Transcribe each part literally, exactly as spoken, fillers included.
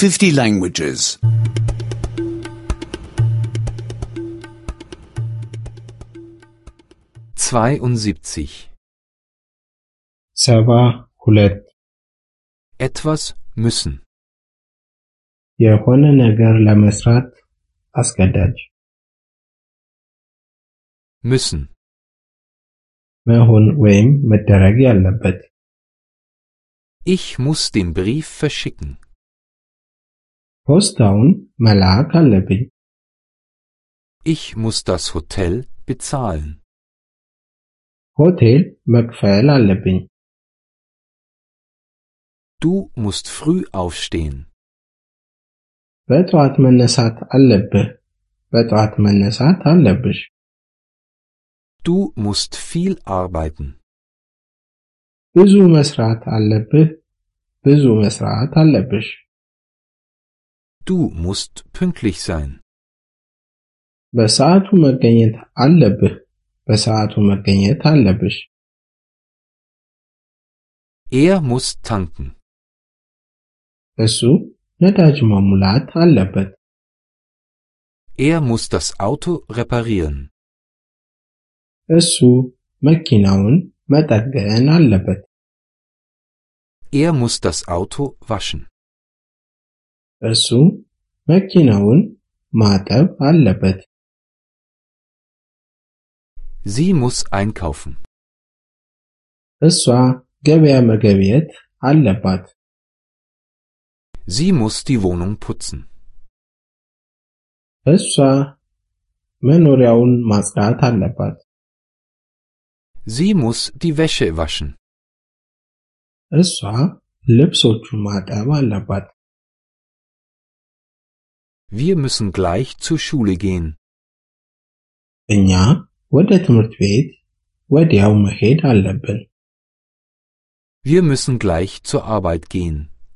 fifty languages. zweiundsiebzig. ሰባ ሁለት Etwas müssen. የሆነ ነገር ለመስራት አስገዳጅ Müssen. መሆን ወይም መደረግ ያለበት Ich muss den Brief verschicken. ፖስታውን መላክ አለብኝ Ich muss das Hotel bezahlen. ሆቴል መክፈል አለብኝ Du musst früh aufstehen. በጠዋት መነሳት አለብህ በጠዋት መነሳት አለብሽ Du musst viel arbeiten. ብዙ መስራት አለብህ ብዙ መስራት አለብሽ Du musst pünktlich sein. በሰዓቱ መገኘት አለብህ በሰዓቱ መገኘት አለብሽ Er muss tanken. እሱ ነዳጅ መሙላት አለበት Er muss das Auto reparieren. እሱ መኪናውን መጠገን አለበት Er muss das Auto waschen. እሱ መኪናውን ማጠብ አለበት Sie muss einkaufen. እሷ ገበያ መገብየት አለባት Sie muss die Wohnung putzen. እሷ መኖሪያውን ማጽዳት አለባት Sie muss die Wäsche waschen. እሷ ልብሶቹን ማጠብ አለባት Wir müssen gleich zur Schule gehen. እኛ ወደ ትምህርት ቤት ወዲያው መሄድ አለብን Wir müssen gleich zur Arbeit gehen.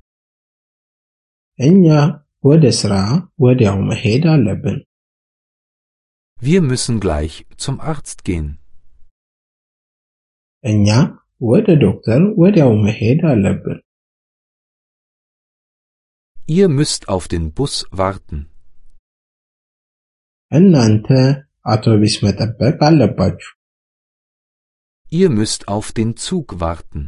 እኛ ወደ ሥራ ወዲያው መሄድ አለብን Wir müssen gleich zum Arzt gehen. እኛ ወደ ዶክተር ወዲያው መሄድ አለብን Ihr müsst auf den Bus warten. እናንተ አውቶቡስ መጠበቅ አለባችሁ Ihr müsst auf den Zug warten.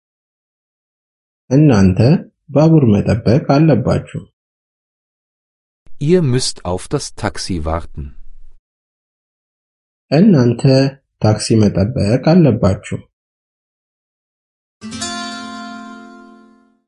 እናንተ ባቡር መጠበቅ አለባችሁ Ihr müsst auf das Taxi warten. እናንተ ታክሲ መጠበቅ አለባችሁ